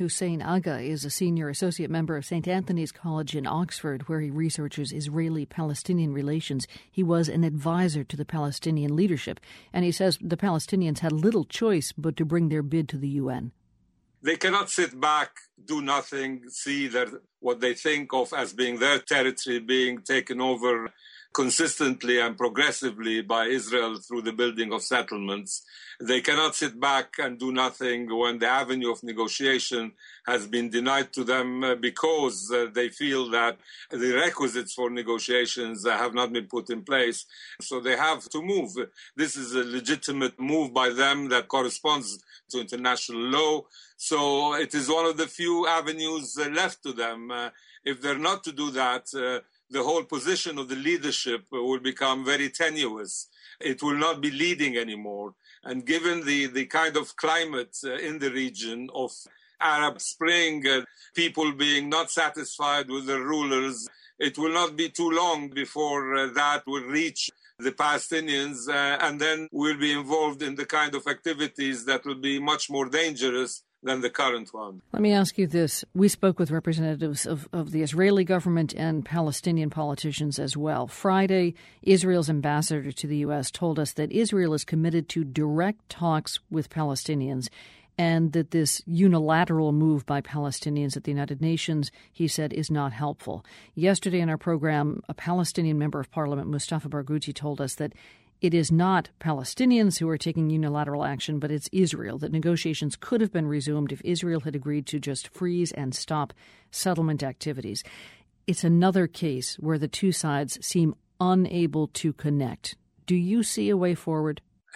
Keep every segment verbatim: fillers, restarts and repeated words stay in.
Hussein Agha is a senior associate member of Saint Anthony's College in Oxford, where he researches Israeli-Palestinian relations. He was an advisor to the Palestinian leadership, and he says the Palestinians had little choice but to bring their bid to the U N. They cannot sit back, do nothing, see that what they think of as being their territory being taken over consistently and progressively by Israel through the building of settlements. They cannot sit back and do nothing when the avenue of negotiation has been denied to them because uh, they feel that the requisites for negotiations uh, have not been put in place. So they have to move. This is a legitimate move by them that corresponds to international law. So it is one of the few avenues uh, left to them. Uh, if they're not to do that, uh, the whole position of the leadership will become very tenuous. It will not be leading anymore. And given the, the kind of climate uh, in the region of Arab Spring, uh, people being not satisfied with the rulers, it will not be too long before uh, that will reach the Palestinians, uh, and then we'll be involved in the kind of activities that will be much more dangerous than the current one. Let me ask you this. We spoke with representatives of, of the Israeli government and Palestinian politicians as well. Friday, Israel's ambassador to the U S told us that Israel is committed to direct talks with Palestinians and that this unilateral move by Palestinians at the United Nations, he said, is not helpful. Yesterday in our program, a Palestinian member of parliament, Mustafa Barghouti, told us that it is not Palestinians who are taking unilateral action, but it's Israel, that negotiations could have been resumed if Israel had agreed to just freeze and stop settlement activities. It's another case where the two sides seem unable to connect. Do you see a way forward?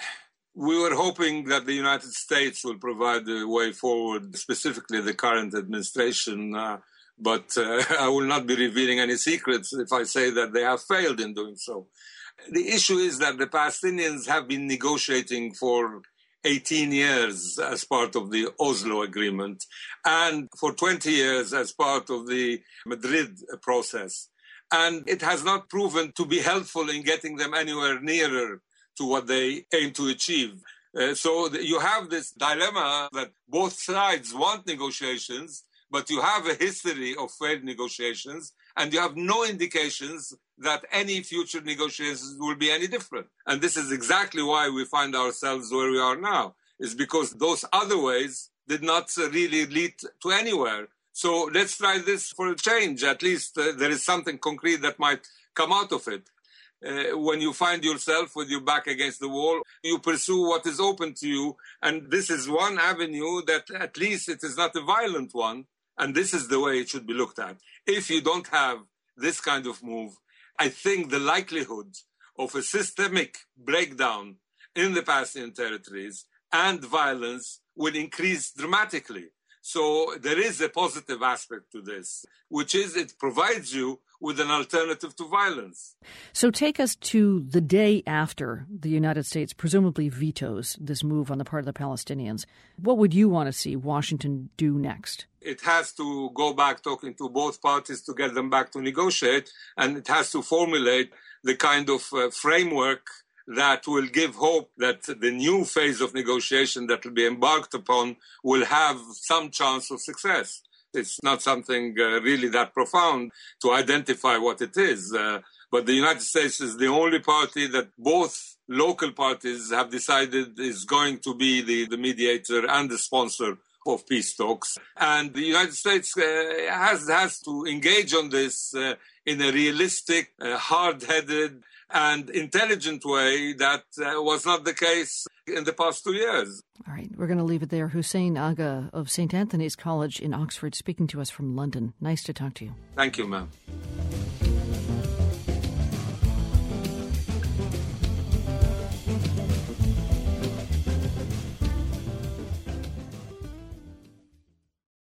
We were hoping that the United States will provide the way forward, specifically the current administration, uh, but uh, I will not be revealing any secrets if I say that they have failed in doing so. The issue is that the Palestinians have been negotiating for eighteen years as part of the Oslo Agreement and for twenty years as part of the Madrid process. And it has not proven to be helpful in getting them anywhere nearer to what they aim to achieve. Uh, so th- you have this dilemma that both sides want negotiations, but you have a history of failed negotiations, and you have no indications that any future negotiations will be any different. And this is exactly why we find ourselves where we are now, is because those other ways did not uh, really lead to anywhere. So let's try this for a change. At least uh, there is something concrete that might come out of it. Uh, when you find yourself with your back against the wall, you pursue what is open to you. And this is one avenue that at least it is not a violent one. And this is the way it should be looked at. If you don't have this kind of move, I think the likelihood of a systemic breakdown in the Palestinian territories and violence will increase dramatically. So there is a positive aspect to this, which is it provides you with an alternative to violence. So take us to the day after the United States presumably vetoes this move on the part of the Palestinians. What would you want to see Washington do next? It has to go back talking to both parties to get them back to negotiate, and it has to formulate the kind of uh, framework that will give hope that the new phase of negotiation that will be embarked upon will have some chance of success. It's not something uh, really that profound to identify what it is. Uh, but the United States is the only party that both local parties have decided is going to be the, the mediator and the sponsor of peace talks. And the United States uh, has, has to engage on this uh, in a realistic, uh, hard-headed, and intelligent way that uh, was not the case in the past two years. All right, we're going to leave it there. Hussein Agha of Saint Anthony's College in Oxford speaking to us from London. Nice to talk to you. Thank you, ma'am.